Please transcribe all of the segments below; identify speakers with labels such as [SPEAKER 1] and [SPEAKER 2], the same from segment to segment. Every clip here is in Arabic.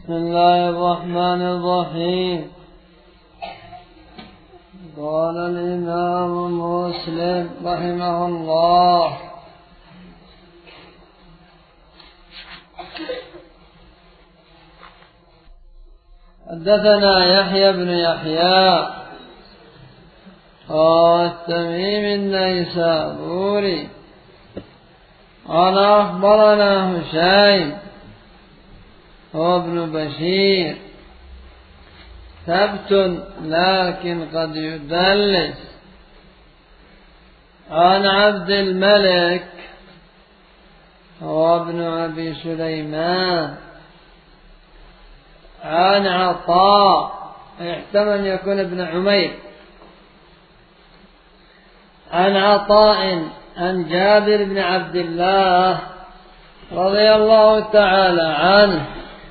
[SPEAKER 1] بسم الله الرحمن الرحيم. قال الإمام مسلم رحمه الله: حدثنا يحيى بن يحيى التميم النيسابوري قال أخبرنا هشيم هو ابن بشير ثبت لكن قد يدلس عن عبد الملك هو ابن أبي سليمان عن عطاء يحتمل يكون ابن عمير عن عطاء عن جابر بن عبد الله رضي الله تعالى عنه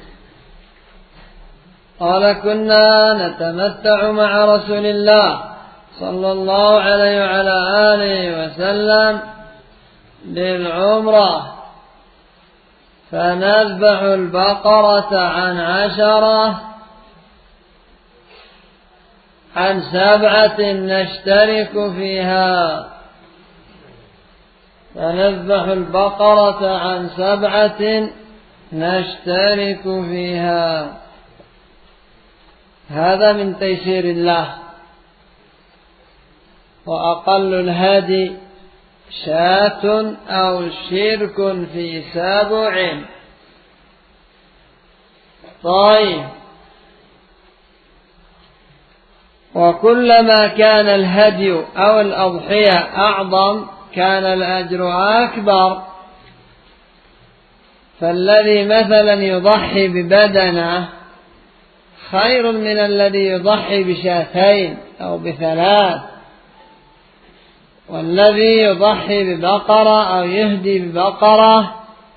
[SPEAKER 1] قال: كنا نتمتع مع رسول الله صلى الله عليه وعلى آله وسلم بالعمرة فنذبح البقرة عن 7 نشترك فيها. فنذبح البقرة عن 7 نشترك فيها. هذا من تيسير الله. وأقل الهدي شاة أو شرك في 7. طيب، وكلما كان الهدي أو الأضحية أعظم كان الأجر أكبر. فالذي مثلا يضحي ببدنه خير من الذي يضحي ب2 أو ب3، والذي يضحي ببقرة أو يهدي ببقرة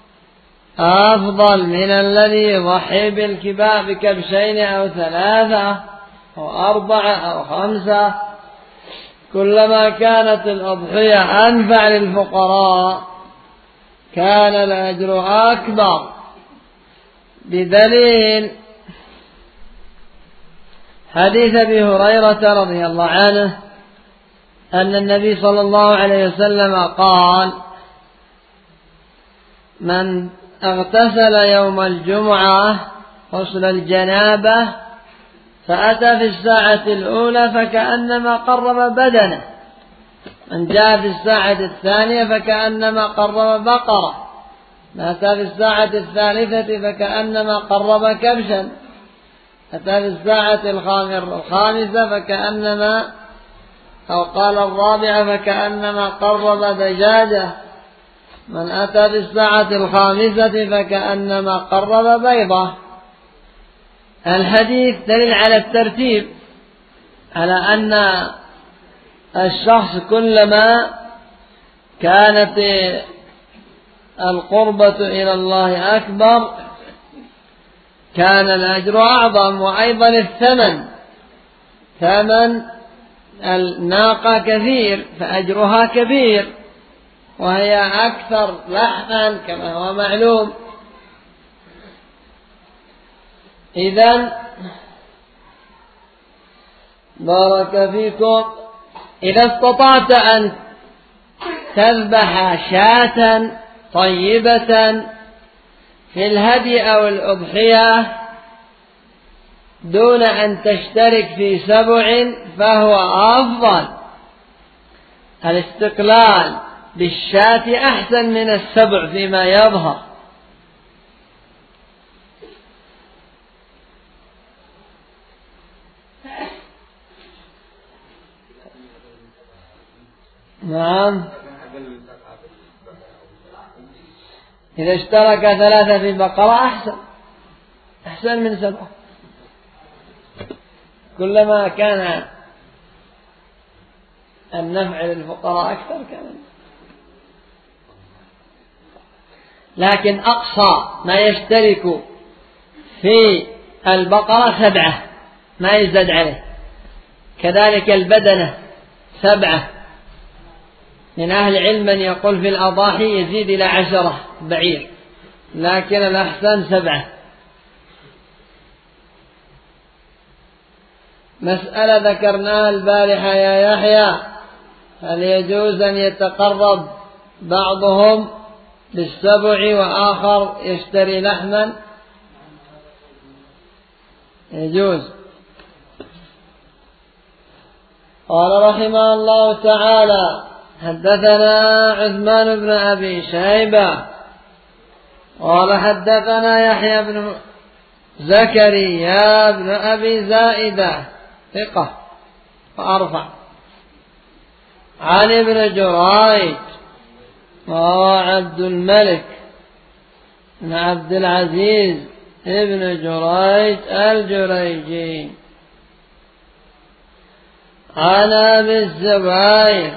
[SPEAKER 1] أفضل من الذي يضحي بكبشين أو 3 أو 4 أو 5. كلما كانت الأضحية أنفع للفقراء كان الأجر أكبر، بدليل حديث أبي هريرة رضي الله عنه أن النبي صلى الله عليه وسلم قال: من اغتسل يوم الجمعة غسل الجنابة فأتى في الساعة الأولى فكأنما قرب بدنه، من جاء في الساعة الثانية فكأنما قرب بقرة، من أتى في الساعة الثالثة فكأنما قرب كبشا، أتى في الساعة الخامسة فكأنما، أو قال 4 فكأنما قرب دجاجة، من أتى في الساعة 5 فكأنما قرب بيضة. الحديث دليل على الترتيب، على أن الشخص كلما كانت القربة إلى الله أكبر كان الأجر أعظم. وأيضا الثمن، ثمن الناقة كثير فأجرها كبير، وهي أكثر لحما كما هو معلوم. إذن بارك فيكم، إذا استطعت أن تذبح شاة طيبة في الهدي أو الأضحية دون أن تشترك في 7 فهو أفضل. الاستقلال بالشاة أحسن من 7 فيما يظهر. نعم، إذا اشترك 3 في بقرة أحسن من 7. كلما كان النفع للفقراء أكثر كان. لكن أقصى ما يشترك في البقرة 7 ما يزداد عليه. كذلك البدنة 7. من أهل العلم من يقول في الأضاحي يزيد إلى 10 بعير، لكن الأحسن 7. مسألة ذكرناها البارحة يا يحيى، هل يجوز أن يتقرب بعضهم بالسبع وآخر يشتري لحما؟ يجوز. قال رحمه الله تعالى: حدثنا عثمان بن أبي شيبة قال حدثنا يحيى بن زكريا بن أبي زائدة ثقة وأرفع عن ابن جريج وعبد الملك بن عبد العزيز ابن جريج الجريجي عن أبي الزبير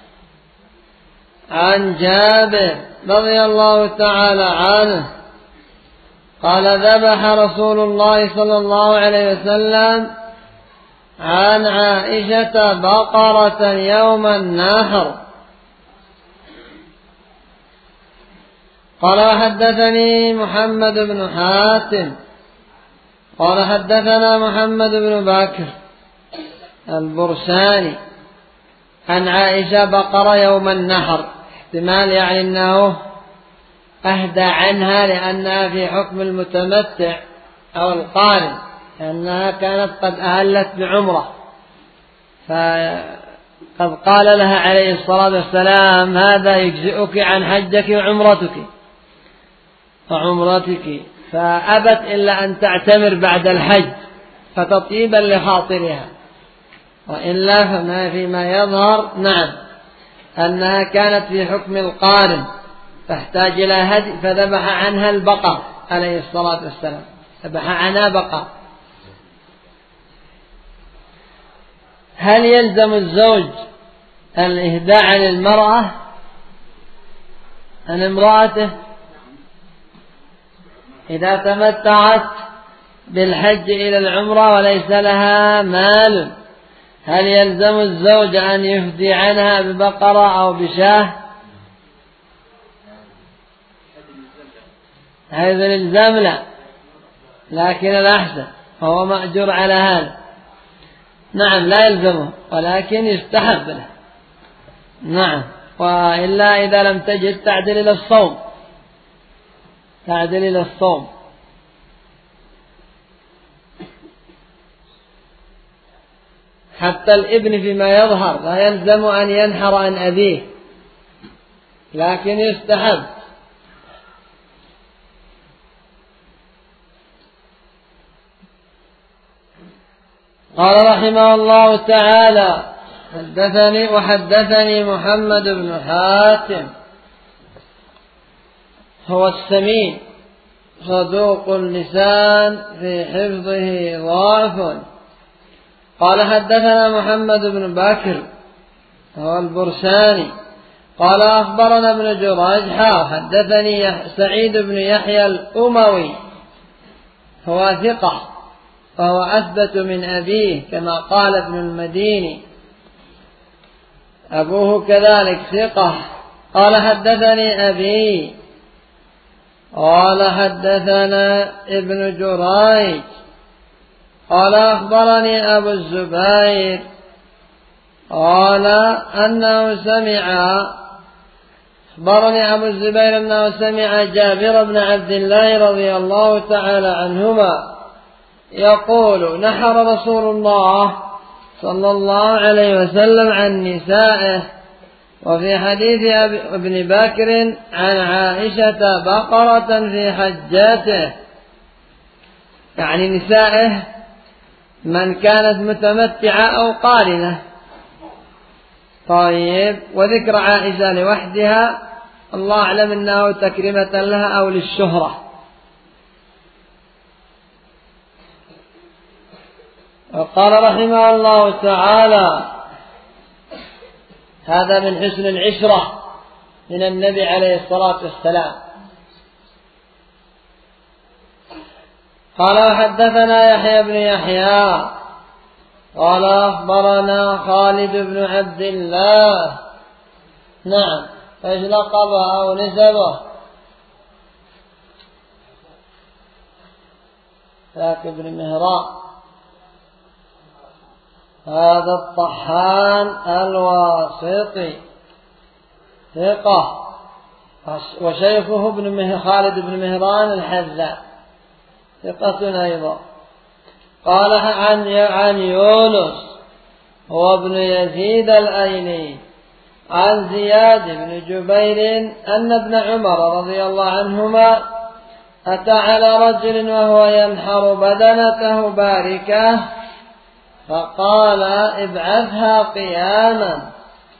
[SPEAKER 1] عن جابر رضي الله تعالى عنه قال: ذبح رسول الله صلى الله عليه وسلم عن عائشة بقرة يوم النحر. قال: حدثني محمد بن حاتم قال حدثنا محمد بن بكر البرساني عن عائشة بقرة يوم النحر، احتمال يعني أنه أهدى عنها لأنها في حكم المتمتع أو القارن، لأنها كانت قد أهلت بعمرة، فقد قال لها عليه الصلاة والسلام: هذا يجزئك عن حجك وعمرتك، فأبت إلا أن تعتمر بعد الحج فتطيبا لخاطرها، وإلا فما فيما يظهر نعم أنها كانت في حكم القارن تحتاج إلى هدي، فذبح عنها البقر عليه الصلاة والسلام، ذبح عنها بقر. هل يلزم الزوج الإهداء عن المرأة عن امرأته إذا تمتعت بالحج إلى العمرة وليس لها مال؟ هل يلزم الزوج أن يفدي عنها ببقرة أو بشاه؟ هذا الإلزام لا، لكن الأحسن هو مأجور على هذا. نعم لا يلزمه ولكن يستحب له. نعم، وإلا إذا لم تجد تعدل إلى الصوم. حتى الابن فيما يظهر لا يلزم أن ينحر عن أبيه، لكن يستحب. قال رحمه الله تعالى: وحدثني محمد بن حاتم هو السمين صدوق اللسان في حفظه ضعف. قال حدثنا محمد بن بكر هو البرساني قال أخبرنا ابن جريج حدثني سعيد بن يحيى الأموي هو ثقة فهو أثبت من أبيه كما قال ابن المديني، أبوه كذلك ثقة. قال حدثني أبي قال حدثنا ابن جريج قال أخبرني أبو الزبير قال أنه سمع جابر بن عبد الله رضي الله تعالى عنهما يقول: نحر رسول الله صلى الله عليه وسلم عن نسائه. وفي حديث ابن بكر عن عائشة بقرة في حجاته، يعني نسائه من كانت متمتعة أو قارنة. طيب، وذكر عائشة لوحدها الله أعلم أنه تكريمة لها أو للشهرة. وقال رحمه الله تعالى: هذا من حسن العشرة من النبي عليه الصلاة والسلام. قال حدثنا يحيى بن يحيى قال أخبرنا خالد بن عبد الله. نعم، ايش لقبه أو نسبه؟ ذاك ابن مهراء هذا الطحان الواسطي ثقة، وشيخه خالد بن مهران الحذاء ثقة أيضا. قال عن يونس هو ابن يزيد الأيلي عن زياد بن جبير أن ابن عمر رضي الله عنهما أتى على رجل وهو ينحر بدنته باركة فقال ابعثها قياما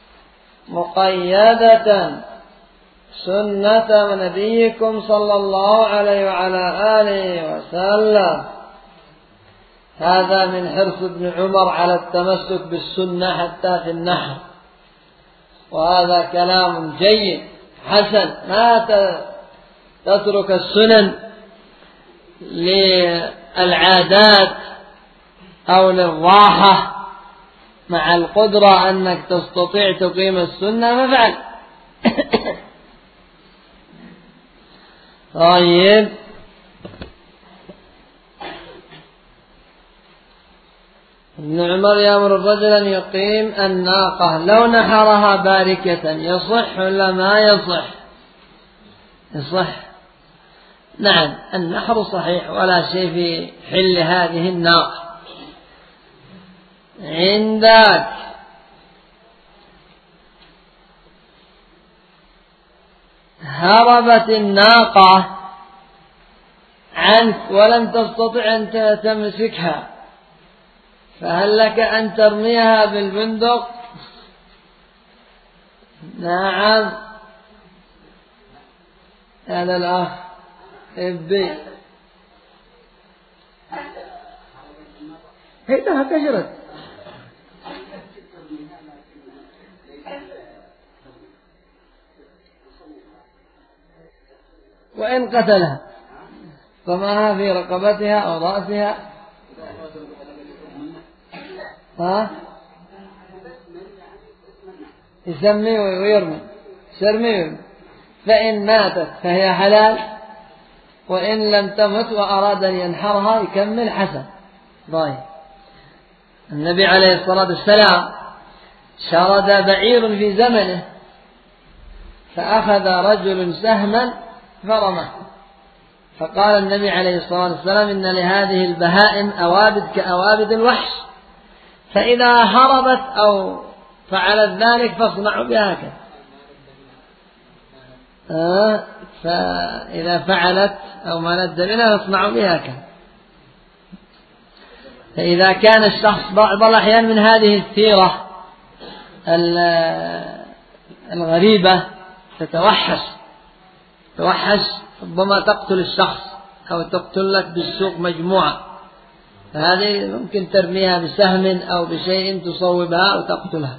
[SPEAKER 1] مقيدة سنة نبيكم صلى الله عليه وعلى آله وسلم. هذا من حرص ابن عمر على التمسك بالسنة حتى في النحر، وهذا كلام جيد حسن. ما تترك السنن للعادات أو للراحة، مع القدرة أنك تستطيع تقيم السنة ففعل. طيب، ابن عمر يأمر الرجل أن يقيم الناقة لو نحرها باركة، يصح ولا ما يصح؟ يصح. نعم، النحر صحيح ولا شيء في حل هذه الناقة. عندك هربت الناقة عنك ولم تستطع أن تمسكها، فهل لك أن ترميها بالبندق؟ نعم. هذا الأخ ابي هيدا كشرت وإن قتلها رماها في رقبتها أو رأسها، يسمي ويرمي، فإن ماتت فهي حلال، وإن لم تمت وأراد أن ينحرها يكمل حسن. ضايع. النبي عليه الصلاة والسلام شرد بعير في زمنه، فأخذ رجل سهما فرمه، فقال النبي عليه الصلاة والسلام إن لهذه البهائم أوابد كأوابد الوحش، فإذا هربت أو فعلت ذلك فاصنعوا بها كذا. فإذا فعلت أو مالت منها فاصنعوا بها كذا. فإذا كان الشخص بعض الأحيان من هذه الثيرة الغريبة تتوحش، ربما تقتل الشخص أو تقتل لك بالسوق مجموعة، فهذه ممكن ترميها بسهم أو بشيء تصوبها أو تقتلها.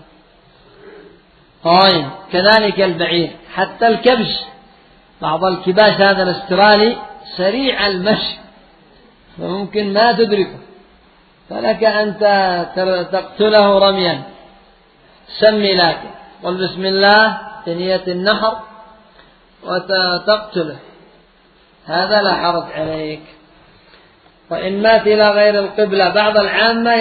[SPEAKER 1] طيب، كذلك البعير، حتى الكبش، بعض الكباش هذا الاسترالي سريع المشي فممكن ما تدركه، فلك أن تقتله رميا. سمي لك قل بسم الله بنية النحر وتقتله، هذا لا حرج عليك. وإن مات إلى غير القبلة، بعض العامة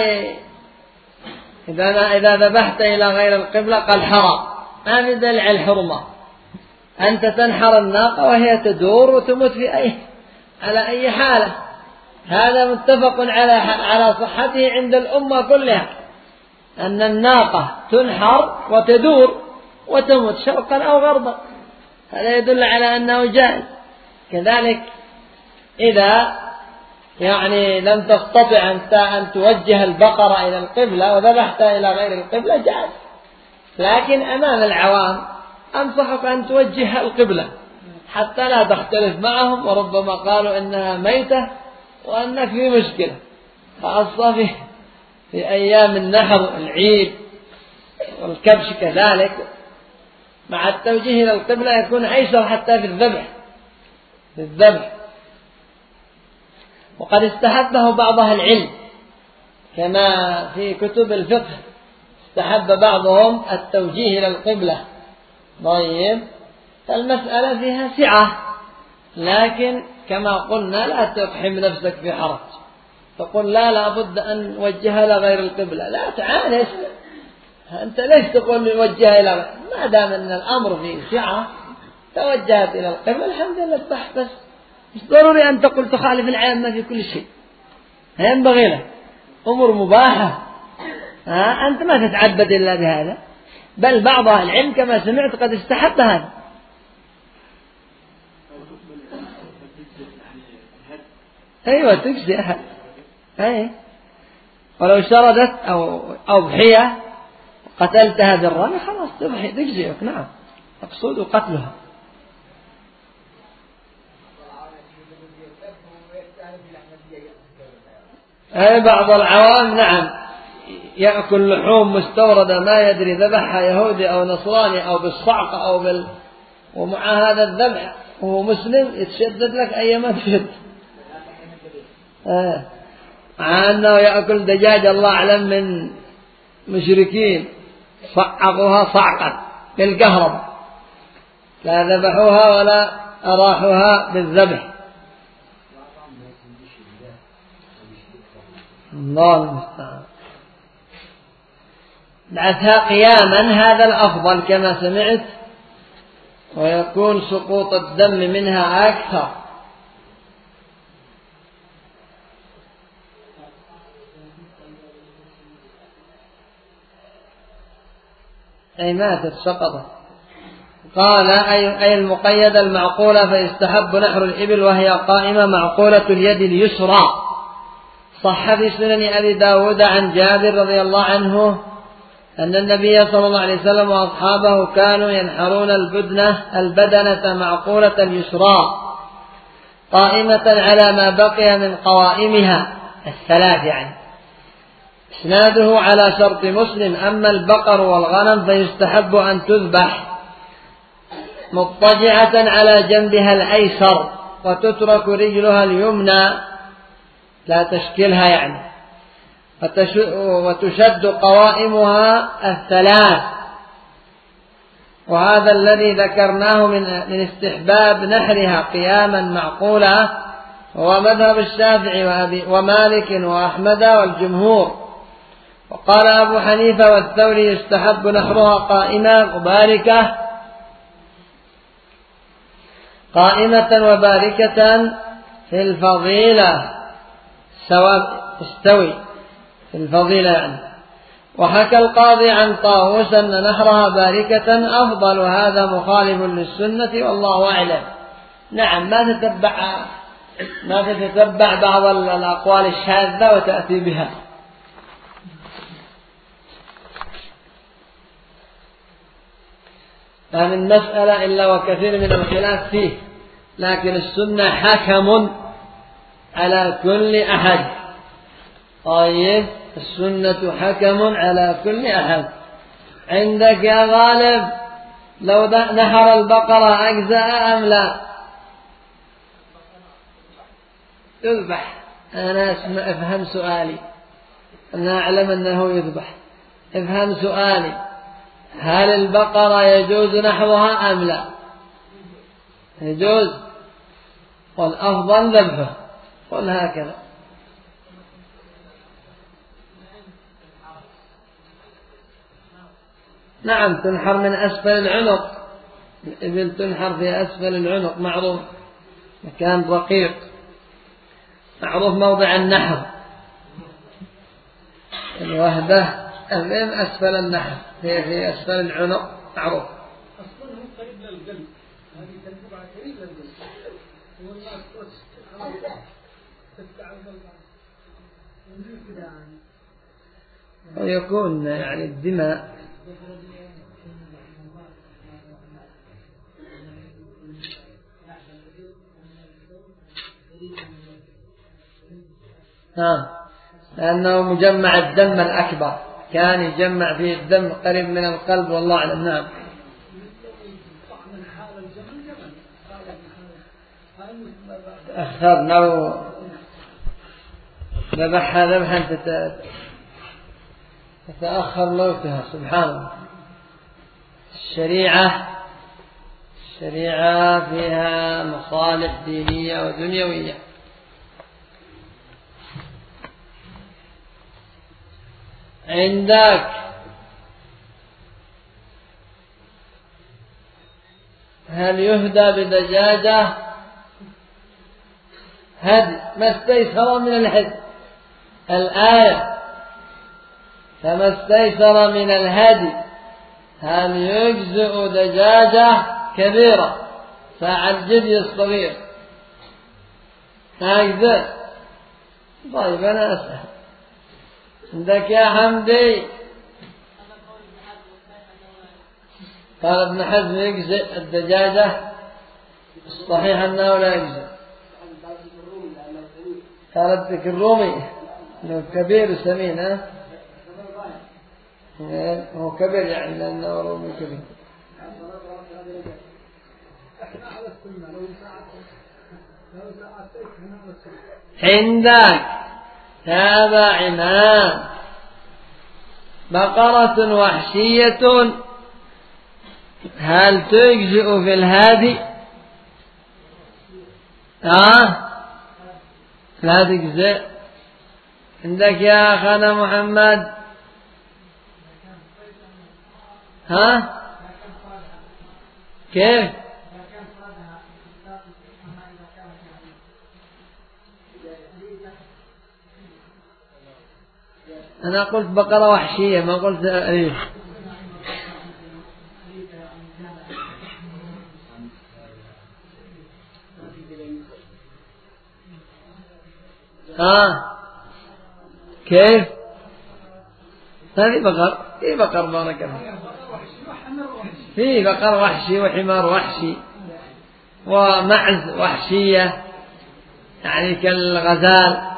[SPEAKER 1] إذا ذبحت إلى غير القبلة قال حرام، ما في دليل على الحرمة. أنت تنحر الناقة وهي تدور وتموت على أي حالة، هذا متفق على صحته عند الأمة كلها، أن الناقة تنحر وتدور وتموت شرقا أو غربا، هذا يدل على أنه جائز. كذلك إذا لم تستطع أن توجه البقرة إلى القبلة وذبحتها إلى غير القبلة جائز، لكن أمام العوام أنصحك أن توجه القبلة حتى لا تختلف معهم، وربما قالوا إنها ميتة وأنك في مشكلة، خاصة في أيام النحر العيد والكبش كذلك. مع التوجيه إلى القبلة يكون أيسر حتى في الذبح. وقد استحبه بعض أهل العلم كما في كتب الفقه، استحب بعضهم التوجيه إلى القبلة. طيب، فالمسألة فيها سعة، لكن كما قلنا لا تقحم نفسك في حرج، تقول لا بد أن نوجهها إلى غير القبلة، لا تعال أنت ليش تقول نوجهها إلى، ما دام أن الأمر فيه سعة توجهت إلى القبلة الحمد لله اذبح، بس مش ضروري أن تقول تخالف العامة في كل شيء، ينبغي لك أمور مباحة أنت ما تتعبد إلا بهذا، بل بعض أهل العلم كما سمعت قد استحب هذا. أيوة تجزئ أي، ولو شردت أو أضحية قتلتها بالرمي خلاص تجزئك، نعم مقصود قتلها. أي بعض العوام نعم يأكل لحوم مستوردة ما يدري ذبحها يهودي أو نصراني أو بالصعق أو ومع هذا الذبح وهو مسلم يتشدد لك أيما تشد، مع أنه يأكل دجاج الله أعلم من مشركين صعقوها صعقا بالكهرباء، لا ذبحوها ولا أراحوها بالذبح. الله المستعان. بعثها قياما هذا الأفضل كما سمعت، ويكون سقوط الدم منها أكثر. أي ماتت سقطت. قال أي المقيدة المعقولة، فيستحب نحر الإبل وهي قائمة معقولة اليد اليسرى. صح في سنن أبي داود عن جابر رضي الله عنه أن النبي صلى الله عليه وسلم وأصحابه كانوا ينحرون البدنة معقولة اليسرى قائمة على ما بقي من قوائمها الثلاث، يعني إسناده على شرط مسلم. أما البقر والغنم فيستحب أن تذبح مضطجعة على جنبها الأيسر وتترك رجلها اليمنى لا تشكلها يعني، وتشد قوائمها الثلاث. وهذا الذي ذكرناه من استحباب نحرها قياما معقولا هو مذهب الشافعي ومالك وأحمد والجمهور. وقال أبو حنيفة والثوري يستحب نحرها قائمة وباركة في الفضيلة، سواء استوي في الفضيلة يعني. وحكى القاضي عن طاووس أن نحرها باركة أفضل، وهذا مخالف للسنة والله أعلم. نعم ما تتتبع بعض الأقوال الشاذة وتأتي بها. هذه المسألة إلا وكثير من الخلاف فيه، لكن السنة حكم على كل أحد. طيب السنة حكم على كل أحد. عندك يا غالب لو نحر البقرة أجزاء أم لا؟ يذبح. أنا افهم سؤالي، أنا أعلم أنه يذبح. افهم سؤالي، هل البقرة يجوز نحوها أم لا؟ يجوز، والأفضل ذبحه. قل هكذا. نعم تنحر من أسفل العنق، الإبل تنحر في أسفل العنق، معروف مكان رقيق، معروف موضع النحر، الوهبة من أسفل النحر في أسفل العنق معروف.
[SPEAKER 2] أصلاً قريب للقلب، هذه تنبع قريب للقلب، والناس
[SPEAKER 1] ويكون يعني الدماء لأنه مجمع الدم الأكبر، كان يجمع فيه الدم قريب من القلب والله أعلم. نعم. تأخر لو ذبحها ذبحا تتأخر موتها. سبحان الله. الشريعة فيها مصالح دينية ودنيوية. عندك هل يهدى بدجاجة؟ هدي ما استيسر من الهدي، الآية فما استيسر من الهدي. هل يجزئ دجاجة كبيرة ساع الجدي الصغير؟ هكذا. طيب أنا أسأل عندك يا حمدي. قال ابن حزم يجزئ الدجاجة، الصحيح أنه لا يجزئ. قال ابن الرومي انه كبير وسمين. هو كبير يعني لأنه رومي كبير. عندك هذا عنان بقرة وحشية هل تجزئ في الهادي؟ لا تجزئ. عندك يا أخانا محمد كيف؟ أنا قلت بقرة وحشية ما قلت أليف. كيف؟ هذه بقر. في بقر بارك الله، في بقر وحشي وحمار وحشي ومعز وحشية يعني كالغزال.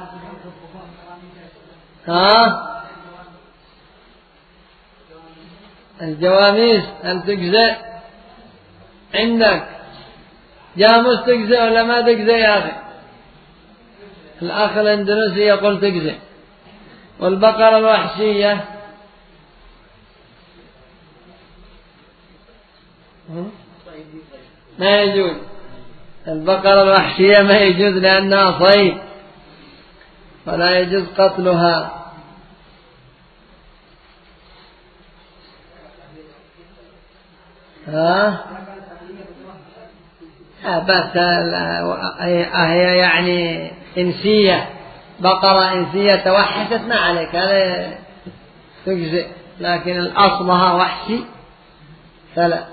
[SPEAKER 1] الجواميس هل تجزئ؟ عندك جاموس تجزئ ولا ما تجزئ يا أخي؟ الأخ الأندونيسي يقول تجزئ. والبقرة الوحشية ما يجوز. البقرة الوحشية ما يجوز لأنها صيد ولا يجوز قتلها. بس هي يعني إنسية، بقرة إنسية توحشت ما عليك، هذا تجزئ. لكن الأصلها وحشي فلا.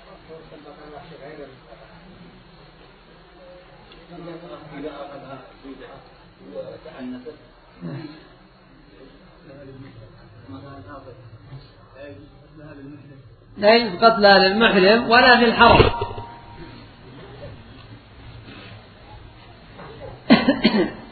[SPEAKER 1] لا يجوز قتلها للمحرم ولا في الحرم.